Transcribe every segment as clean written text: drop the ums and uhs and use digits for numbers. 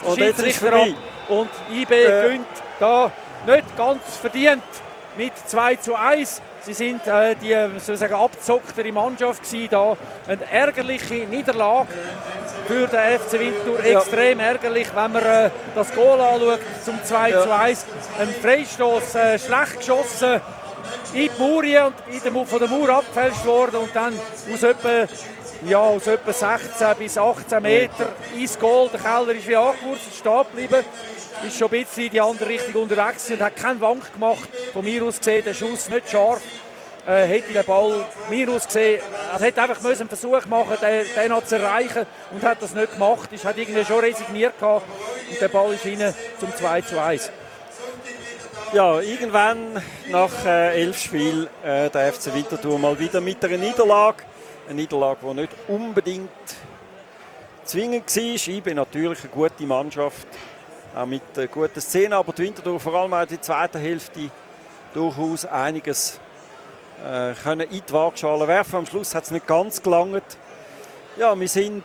Schiedsrichter ab. Und IB gönnt da nicht ganz verdient mit 2:1. Sie sind die abgezocktere Mannschaft gewesen, da. Eine ärgerliche Niederlage für den FC Winterthur. Extrem ärgerlich, wenn man das Goal anschaut zum 2:1. Ein Freistoß schlecht geschossen in die Mauer und von der Mauer abgefälscht worden und dann aus etwa 16 bis 18 Meter ins Goal. Der Keller ist wie angewurzelt stehen geblieben. Ist schon ein bisschen in die andere Richtung unterwegs und hat keinen Wank gemacht. Von mir aus gesehen, der Schuss nicht scharf. Hätte der Ball mir aus gesehen, er hätte einfach einen Versuch machen, den noch zu erreichen und hat das nicht gemacht. Er hat irgendwie schon resigniert gehabt und der Ball ist rein zum 2:1. Ja, irgendwann nach 11 Spielen der FC Winterthur mal wieder mit einer Niederlage. Eine Niederlage, die nicht unbedingt zwingend war. IB natürlich eine gute Mannschaft, auch mit guten Szenen, aber die Winterthur vor allem auch in der zweiten Hälfte durchaus einiges können in die Waagschale werfen. Am Schluss hat es nicht ganz gelangt. Ja, wir sind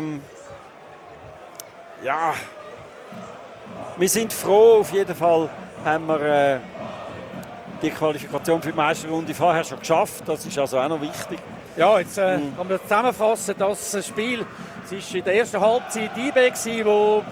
froh. Auf jeden Fall haben wir die Qualifikation für die Meisterrunde vorher schon geschafft. Das ist also auch noch wichtig. Ja, jetzt kann man zusammenfassen, das Spiel, es war in der ersten Halbzeit IB, wo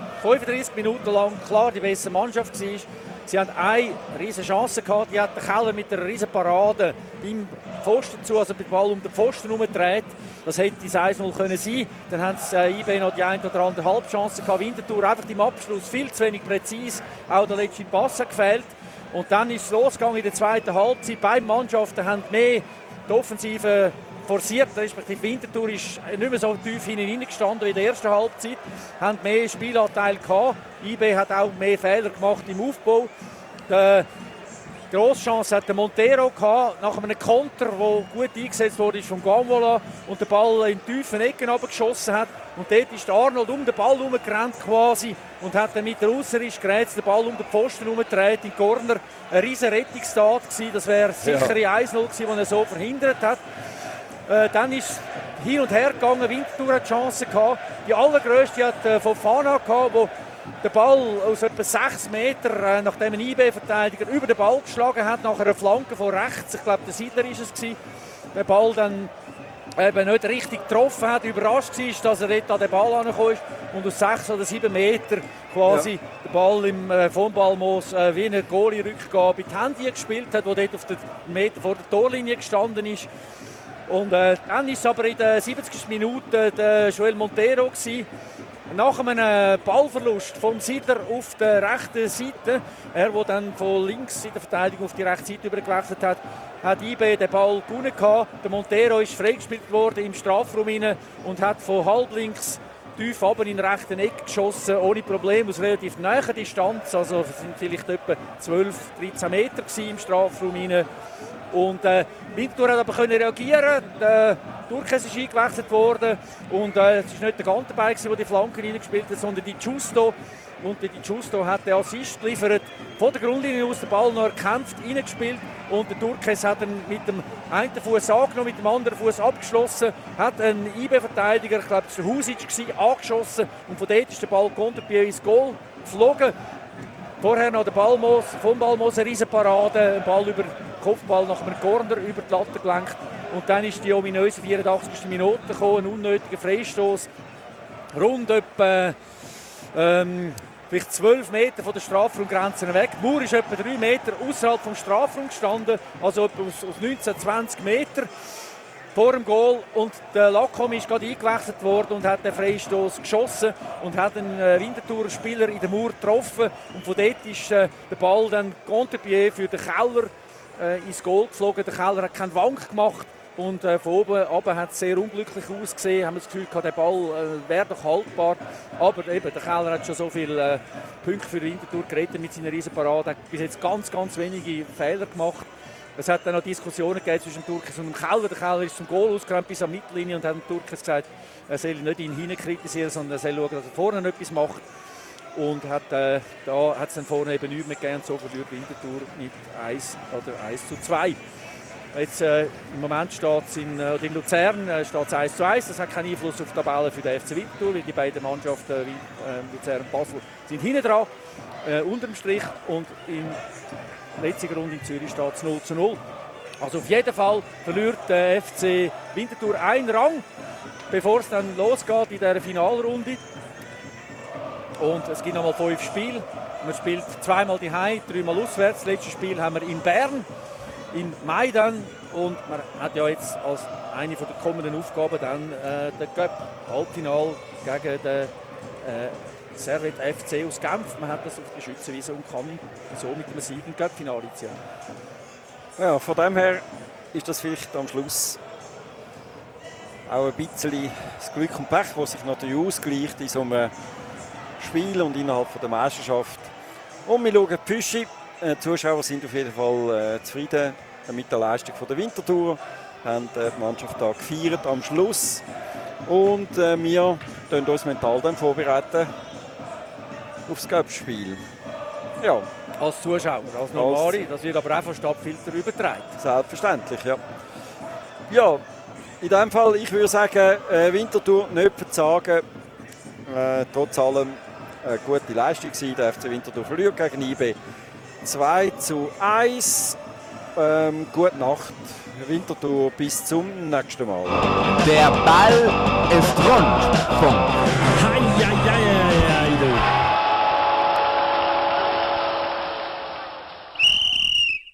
35 Minuten lang klar die bessere Mannschaft war. Sie hatten eine riesige Chance gehabt, die hat der Keller mit einer riesen Parade beim Pfosten zu, also den Ball um den Pfosten herumgedreht. Das hätte das 1:0 können sein. Dann haben sie IB noch die eine oder andere Halbchance gehabt. Winterthur einfach im Abschluss viel zu wenig präzise. Auch der letzte Pass hat gefehlt. Und dann ist es losgegangen in der zweiten Halbzeit. Beide Mannschaften haben mehr die Offensive forciert, respektive Winterthur ist nicht mehr so tief hineingestanden wie in der ersten Halbzeit, haben mehr Spielanteil gehabt. IB hat auch mehr Fehler gemacht im Aufbau. Die grosse Chance hat der Montero gehabt, nach einem Konter, der gut eingesetzt wurde von Gambola und den Ball in tiefen Ecken geschossen hat. Und dort ist Arnold um den Ball herumgerannt quasi und hat dann mit der Ausserisch gerät den Ball um den Pfosten herumgedreht in den Corner. Eine riesige Rettungstat gewesen. Das wäre sicher ein 1:0 gewesen, das er so verhindert hat. Dann ist es hin und her gegangen. Winterthur hat Chancen gehabt. Die allergrößte hat von Fana gehabt, wo der Ball aus etwa 6 Metern, nachdem ein IB-Verteidiger über den Ball geschlagen hat, nach einer Flanke von rechts, ich glaube der Siedler ist es gewesen, der Ball dann eben nicht richtig getroffen hat, überrascht war, dass er dort an den Ball angekommen ist und aus 6 oder 7 Metern quasi den Ball im vom Ballmoos wie eine Goalie-Rückgabe in die Hände gespielt hat, der dort auf den Meter vor der Torlinie gestanden ist. Und dann ist es aber in der 70. Minute der Joel Montero gewesen. Nach einem Ballverlust vom Siedler auf der rechten Seite, der dann von links in der Verteidigung auf die rechte Seite übergewechselt hat, hat IB den Ball gewonnen gehabt. Der Montero ist freigespielt worden im Strafraum rein und hat von halblinks tief runter in den rechten Eck geschossen, ohne Probleme, aus relativ naher Distanz. Also es sind vielleicht etwa 12, 13 Meter im Strafraum rein. Und Winterthur hat aber reagieren. Der Turkes ist eingewechselt worden und es ist nicht der Gantenbein, der die Flanken reingespielt hat, sondern die Giusto. Und die Giusto hat den Assist geliefert, von der Grundlinie aus den Ball noch erkämpft, reingespielt und der Turkes hat ihn mit dem einen Fuß angenommen, mit dem anderen Fuß abgeschlossen, hat einen IB-Verteidiger, ich glaube es war Husic, angeschossen und von dort ist der Ball Konterpied ins Goal geflogen. Vorher noch der Ballmoos, vom Ballmoos eine Riesenparade, ein Ball über Kopfball nach einem Corner über die Latte gelenkt. Und dann ist die ominöse 84. Minute gekommen, ein unnötiger Freistoß. Rund etwa vielleicht 12 Meter von der Strafraumgrenze weg. Die Mauer ist etwa 3 Meter außerhalb vom Strafraum gestanden, also etwa aus 19, 20 Meter vor dem Goal. Und der Lacom ist gerade eingewechselt worden und hat den Freistoß geschossen und hat einen Winterthurer Spieler in der Mauer getroffen. Und von dort ist der Ball dann Konterpied für den Keller ins Goal geflogen. Der Keller hat keinen Wank gemacht und von oben runter hat es sehr unglücklich ausgesehen. Haben wir das Gefühl gehabt, der Ball wäre doch haltbar. Aber eben, der Keller hat schon so viele Punkte für Winterthur gerettet mit seiner Riesenparade. Er hat bis jetzt ganz, ganz wenige Fehler gemacht. Es hat dann noch Diskussionen gegeben zwischen dem Turkes und dem Keller. Der Keller ist zum Goal ausgerannt bis an die Mittellinie und hat dem Turkes gesagt, er soll nicht ihn hinein kritisieren, sondern er soll schauen, dass er vorne etwas macht. Und da hat es dann vorne eben nichts mehr gegeben. Und so verliert Winterthur mit 1:2. Jetzt, im Moment steht es in Luzern 1:1. Das hat keinen Einfluss auf die Tabelle für den FC Winterthur, weil die beiden Mannschaften Luzern und Basel sind hinten dran, unterm Strich. Und in der letzten Runde in Zürich steht es 0:0. Also auf jeden Fall verliert der FC Winterthur einen Rang, bevor es dann losgeht in dieser Finalrunde. Und es gibt nochmal 5 Spiele. Man spielt zweimal daheim, 3-mal auswärts. Das letzte Spiel haben wir in Bern im Mai dann. Und man hat ja jetzt als eine der kommenden Aufgaben dann den Cup-Halbfinal gegen den Servette FC aus Genf. Man hat das auf die Schützenwiese und kann so mit dem Sieg im Cup-Finale ziehen. Ja, von dem her ist das vielleicht am Schluss auch ein bisschen das Glück und Pech, das sich natürlich ausgleicht in so einem Spiel und innerhalb der Meisterschaft. Und wir schauen die Füsche. Die Zuschauer sind auf jeden Fall zufrieden mit der Leistung der Winterthur. Haben die Mannschaft da gefeiert am Schluss. Und wir vorbereiten uns mental dann vorbereiten auf das Cup-Spiel. Ja. Als Zuschauer, als Normale. Das wird aber auch von Stadtfilter übertragen. Selbstverständlich, ja. Ja, in diesem Fall, ich würde sagen, Winterthur nicht verzagen. Trotz allem eine gute Leistung gewesen. Der FC Winterthur verliert gegen IB 2:1. Gute Nacht, Winterthur, bis zum nächsten Mal. Der Ball ist rund. Punkt.